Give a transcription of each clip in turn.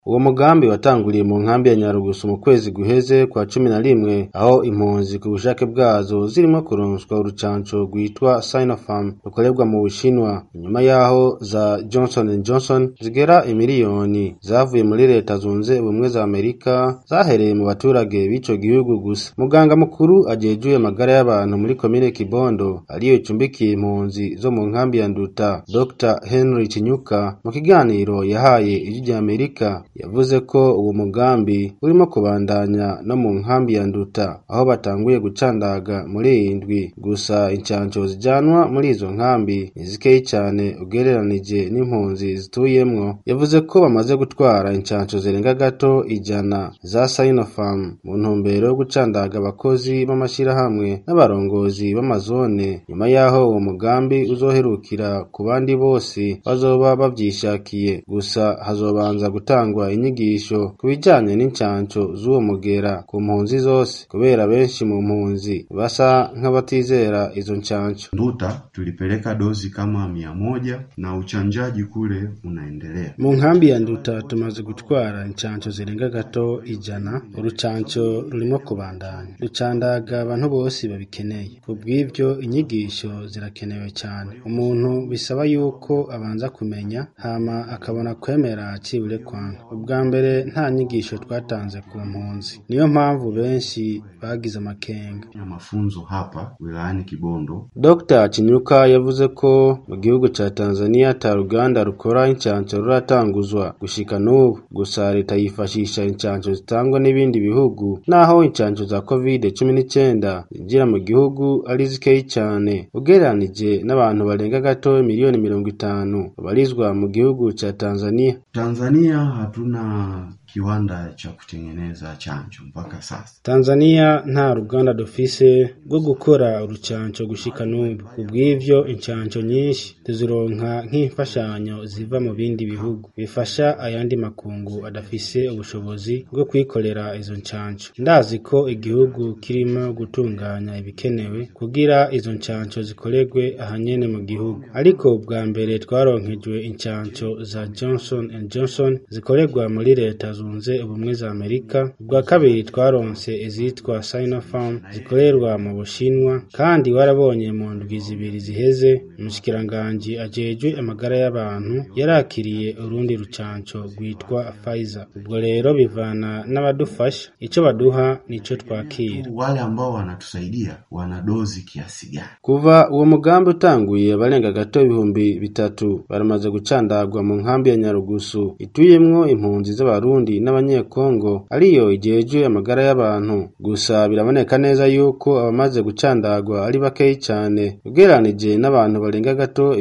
Uwo mugambi watanguriye mu nkambi ya Nyarugusu mu kwezi guheze kwa 11 aho impunzi ku bushake bwazo zirimo kuronswa urucanco rwitwa Sinopharm rukorerwa mu Bushinwa. Inyuma yaho za Johnson & Johnson zigera imiliyoni zavuye muri leta zunze ubumwe za Amerika zahereye mu baturage b'ico gihugu gusa. Muganga mukuru ajejuye amagara y'abantu muri komine Kibondo ariyo icumbikiye impunzi zo mu nkambi ya Nduta, Dr. Henry Chinyuka mu kiganiro yahaye ijwi Amerika yavuze ko uwo mugambi urimo kubandanya no mu nkambi ya Nduta aho batanguye gucandaga muri indwi gusa incanco zijanwa muri izo nkambi nizikeye cyane ugereranije n'impunzi zituyemwo. Yavuze ko bamaze gutwara incanco zirenga gato 100 za Sinopharm mu ntumbero yo gucandaga abakozi b'amashirahamwe n'abarongozi b'amazone nyuma yaho uwo mugambi uzoherukira ku bandi bose bazoba bavyishakiye. Gusa hazobanza gutangwa inyigisho kubijanye n'incanco z'uwo mugera ku mpunzi zose kubera benshi mu mpunzi basa nk'abatizera izo ncanco. Nduta tulipeleka dozi kama 100 na uchanjaji kule unaendelea. Mu nkambi ya Nduta tumaze gutwara incanco zirenga gato 100. Urucanco rurimo kubandanya ducandaga abantu bose babikeneye. Kubw'ivyo inyigisho zirakenewe cyane. Umuntu bisaba yuko abanza kumenya hama akabona kwemera cibure kwanga. Ubwa mbere nta nyigisho twatanze ku mpunzi, niyo mpamvu benshi bagize amakenga. Mafunzo hapa wilayani Kibondo. Dr. Chinyuka yavuze ko mu gihugu ca Tanzania ta Uganda rukora incanco ruratanguzwa gushika n'ubu, gusa leta yifashisha incanco zitangwa n'ibindi bihugu naho incanco za COVID-19 zinjira mu gihugu ari zikeyi cyane ugereranije n'abantu barenga gato miliyoni 50 babarizwa mu gihugu ca Tanzania. Tanzania hatuna kiwanda cha kutengeneza chanjo mpaka sasa. Tanzania nta ruganda dufise rwo gukora urucanco gushika n'ubu. Ubw'ivyo incanco nyinshi tuzironka nk'imfashanyo ziva mu bindi bihugu bifasha ayandi makungu adafise ubushobozi bwo kwikorera izo ncanco. Ndazi ko igihugu kirimo gutunganya ibikenewe kugira izo ncanco zikoregwe ahanyene mu gihugu, ariko bwa mbere twaronkejwe incanco za Johnson & Johnson zikoregwa muri leta zunze ubumwe za Amerika. Ubwa kabiri twaronse izitwa Sinopharm zikorerwa mu Bushinwa, kandi warabonye mu ndwi zibiri ziheze umushikiranganji ajejwe amagara y'abantu yarakiriye urundi rucanco rwitwa Pfizer. Ubwo rero bivana n'abadufasha, ico baduha nico twakira. Wale ambao wanatusaidia wana dozi kiasi gani? Kuva uwo mugambi utanguye abarenga gato 3,000 baramaze gucandagwa mu nkambi ya Nyarugusu ituyemwo impunzi z'abarundi n'abanyekongo ariyo ijejwe amagara y'abantu. Gusa biraboneka neza yuko abamaze gucandagwa ari bakeyi cyane ugereranije n'abantu barenga gato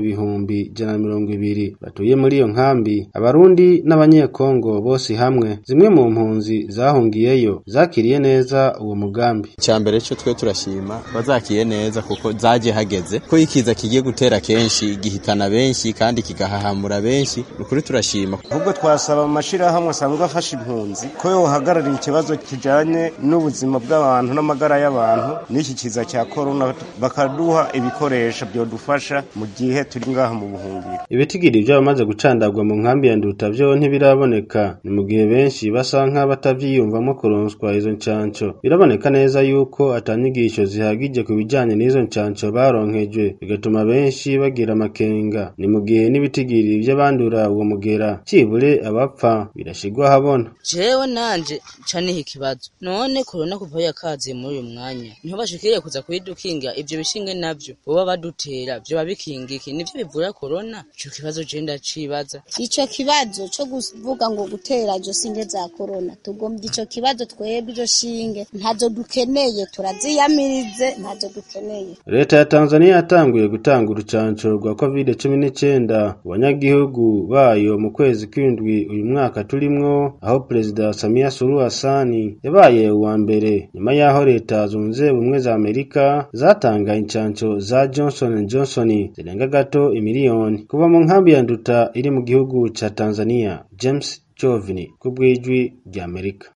120,000 batuye muri iyo nkambi. Abarundi n'abanyekongo bose hamwe, zimwe mu mpunzi zahungiyeyo zakiriye neza uwo mugambi. Cyambere cyo twe turashima bazakiye neza kuko zaje hageze ko ikiza kigiye gutera kenshi gihitana benshi kandi kigahahamura benshi. Ukuri turashima. Ahubwo twasaba amashirahamwe asanzwe afasha impunzi ko yohagararira ikibazo kijanye n'ubuzima bw'abantu n'amagara y'abantu n'iki kiza cya corona, bakaduha ibikoresho byodufasha mu gihe turi ngaha mu buhungiro. Ibitigiri by'abamaze gucandagwa mu nkambi ya Nduta byo ntibiraboneka, ni mu gihe benshi basa nk'abatavyiyumvamo kuronswa izo ncanco. Biraboneka neza yuko atanyigisho zihagije ku bijanye n'izo ncanco baronkejwe, bigatuma benshi bagira amakenga. Ni mu gihe n'ibitigiri by'abandura uwo mugera cibure abapfa birashigwa habona. Jewe nanje cane ikibazo none corona kuva yakaze muri uyu mwanya niho bashikiriye kuza kwidukinga ivyo bishinge navyo boba badutera byo babikingiki nivyo bivura corona. Ico kibazo je ndacibaza. Ico kibazo cyo kuvuga ngo gutera izo singe za corona tugombye ico kibazo twebwe izo shinge ntazo dukeneye, turaziyamirize ntazo dukeneye. Leta ya Tanzania yatanguye gutanga urucanco rwa COVID-19 abanyagihugu bayo mu kwezi kw'indwi uyu mwaka turimwo, aho Perezida Samia Suluhu Hassan yabaye uwa mbere nyuma yaho leta zunze ubumwe za Amerika zatanga incanco za Johnson & Johnson zirenga gato 1,000,000 kuva mu nkambi ya Nduta iri mu gihugu ca Tanzania. James Jovini kubw'ijwi ry'Amerika.